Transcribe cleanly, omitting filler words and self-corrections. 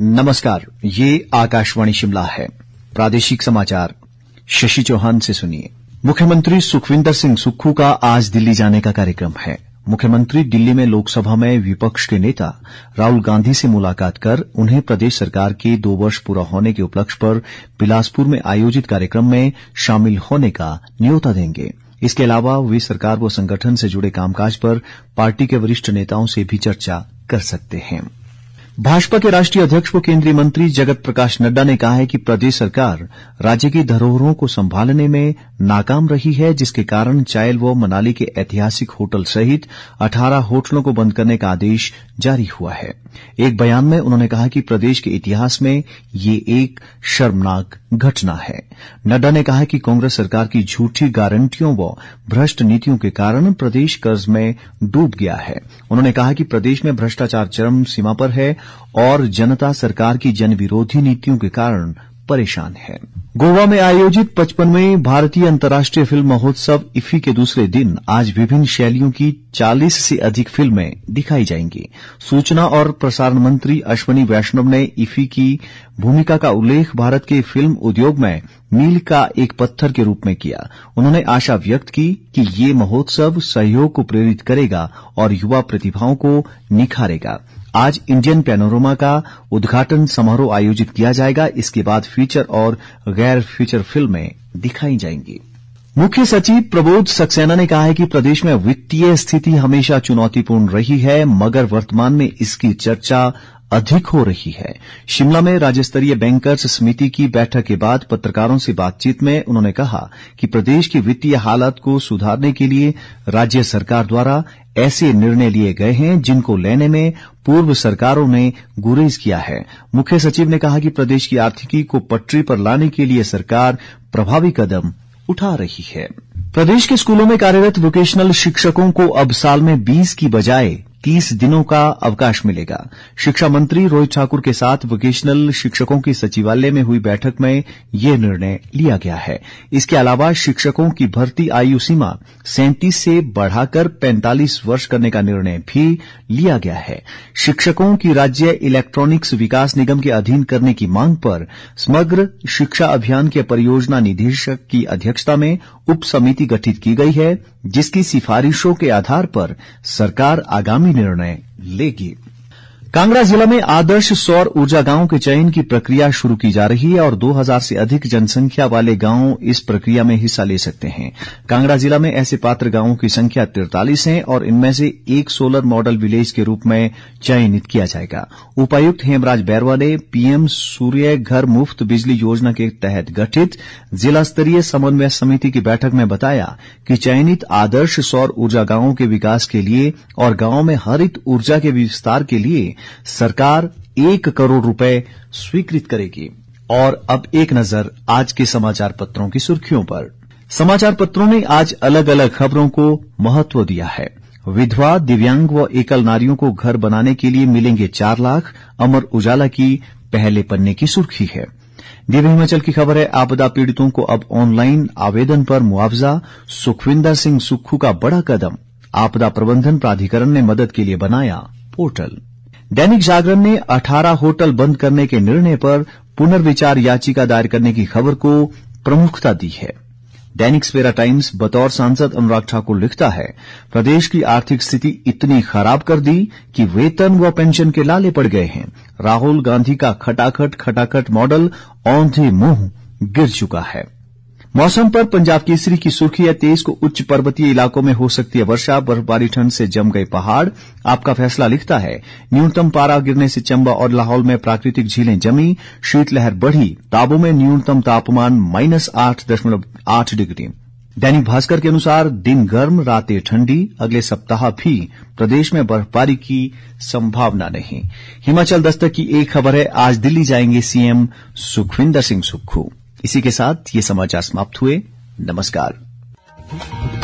नमस्कार, ये आकाशवाणी शिमला है। प्रादेशिक समाचार शशि चौहान से सुनिए। मुख्यमंत्री सुखविंदर सिंह सुक्खू का आज दिल्ली जाने का कार्यक्रम है। मुख्यमंत्री दिल्ली में लोकसभा में विपक्ष के नेता राहुल गांधी से मुलाकात कर उन्हें प्रदेश सरकार के 2 वर्ष पूरा होने के उपलक्ष्य पर बिलासपुर में आयोजित कार्यक्रम में शामिल होने का न्योता देंगे। इसके अलावा वे सरकार व संगठन से जुड़े कामकाज पर पार्टी के वरिष्ठ नेताओं से भी चर्चा कर सकते हैं। भाजपा के राष्ट्रीय अध्यक्ष व केंद्रीय मंत्री जगत प्रकाश नड्डा ने कहा है कि प्रदेश सरकार राज्य की धरोहरों को संभालने में नाकाम रही है, जिसके कारण चायल व मनाली के ऐतिहासिक होटल सहित 18 होटलों को बंद करने का आदेश जारी हुआ है। एक बयान में उन्होंने कहा कि प्रदेश के इतिहास में ये एक शर्मनाक घटना है। नड्डा ने कहा कि कांग्रेस सरकार की झूठी गारंटियों व भ्रष्ट नीतियों के कारण प्रदेश कर्ज में डूब गया है। उन्होंने कहा कि प्रदेश में भ्रष्टाचार चरम सीमा पर है और जनता सरकार की जनविरोधी नीतियों के कारण परेशान है। गोवा में आयोजित 55वें भारतीय अंतर्राष्ट्रीय फिल्म महोत्सव इफ्फी के दूसरे दिन आज विभिन्न शैलियों की 40 से अधिक फिल्में दिखाई जाएंगी। सूचना और प्रसारण मंत्री अश्वनी वैष्णव ने इफ्फी की भूमिका का उल्लेख भारत के फिल्म उद्योग में मील का एक पत्थर के रूप में किया। उन्होंने आशा व्यक्त की कि ये महोत्सव सहयोग को प्रेरित करेगा और युवा प्रतिभाओं को निखारेगा। आज इंडियन पैनोरमा का उद्घाटन समारोह आयोजित किया जाएगा। इसके बाद फीचर और गैर फीचर फिल्में दिखाई जाएंगी। मुख्य सचिव प्रबोध सक्सेना ने कहा है कि प्रदेश में वित्तीय स्थिति हमेशा चुनौतीपूर्ण रही है, मगर वर्तमान में इसकी चर्चा अधिक हो रही है। शिमला में राज्य स्तरीय बैंकर्स समिति की बैठक के बाद पत्रकारों से बातचीत में उन्होंने कहा कि प्रदेश की वित्तीय हालत को सुधारने के लिए राज्य सरकार द्वारा ऐसे निर्णय लिए गए हैं जिनको लेने में पूर्व सरकारों ने गुरेज किया है। मुख्य सचिव ने कहा कि प्रदेश की आर्थिकी को पटरी पर लाने के लिए सरकार प्रभावी कदम उठा रही है। प्रदेश के स्कूलों में कार्यरत वोकेशनल शिक्षकों को अब साल में 20 की बजाय 30 दिनों का अवकाश मिलेगा। शिक्षा मंत्री रोहित ठाकुर के साथ वोकेशनल शिक्षकों की सचिवालय में हुई बैठक में यह निर्णय लिया गया है। इसके अलावा शिक्षकों की भर्ती आयु सीमा 37 से बढ़ाकर 45 वर्ष करने का निर्णय भी लिया गया है। शिक्षकों की राज्य इलेक्ट्रॉनिक्स विकास निगम के अधीन करने की मांग पर समग्र शिक्षा अभियान के परियोजना निदेशक की अध्यक्षता में उप समिति गठित की गई है, जिसकी सिफारिशों के आधार पर सरकार आगामी निर्णय लेगी। कांगड़ा जिला में आदर्श सौर ऊर्जा गांव के चयन की प्रक्रिया शुरू की जा रही है और 2000 से अधिक जनसंख्या वाले गांव इस प्रक्रिया में हिस्सा ले सकते हैं। कांगड़ा जिला में ऐसे पात्र गांवों की संख्या 43 है और इनमें से एक सोलर मॉडल विलेज के रूप में चयनित किया जाएगा। उपायुक्त हेमराज बैरवा ने पीएम सूर्य घर मुफ्त बिजली योजना के तहत गठित जिला स्तरीय समन्वय समिति की बैठक में बताया कि चयनित आदर्श सौर ऊर्जा गांवों के विकास के लिए और गांव में हरित ऊर्जा के विस्तार के लिए सरकार 1 करोड़ रुपए स्वीकृत करेगी। और अब एक नजर आज के समाचार पत्रों की सुर्खियों पर। समाचार पत्रों ने आज अलग अलग खबरों को महत्व दिया है। विधवा, दिव्यांग व एकल नारियों को घर बनाने के लिए मिलेंगे 4 लाख, अमर उजाला की पहले पन्ने की सुर्खी है। दिव्य हिमाचल की खबर है, आपदा पीड़ितों को अब ऑनलाइन आवेदन पर मुआवजा, सुखविंदर सिंह सुक्खू का बड़ा कदम, आपदा प्रबंधन प्राधिकरण ने मदद के लिए बनाया पोर्टल। दैनिक जागरण ने 18 होटल बंद करने के निर्णय पर पुनर्विचार याचिका दायर करने की खबर को प्रमुखता दी है। दैनिक सवेरा टाइम्स बतौर सांसद अनुराग ठाकुर लिखता है, प्रदेश की आर्थिक स्थिति इतनी खराब कर दी कि वेतन व पेंशन के लाले पड़ गए हैं। राहुल गांधी का खटाखट मॉडल औंधे मुंह गिर चुका है। मौसम पर पंजाब केसरी की सुर्खी है, 23 को उच्च पर्वतीय इलाकों में हो सकती है वर्षा, बर्फबारी, ठंड से जम गए पहाड़। आपका फैसला लिखता है, न्यूनतम पारा गिरने से चंबा और लाहौल में प्राकृतिक झीलें जमी, शीतलहर बढ़ी, ताबो में न्यूनतम तापमान -8.8 डिग्री। दैनिक भास्कर के अनुसार दिन गर्म, रातें ठंडी, अगले सप्ताह भी प्रदेश में बर्फबारी की संभावना नहीं। हिमाचल दस्तक की एक खबर है, आज दिल्ली जाएंगे सीएम सुखविंदर सिंह सुक्खू। इसी के साथ ये समाचार समाप्त हुए। नमस्कार।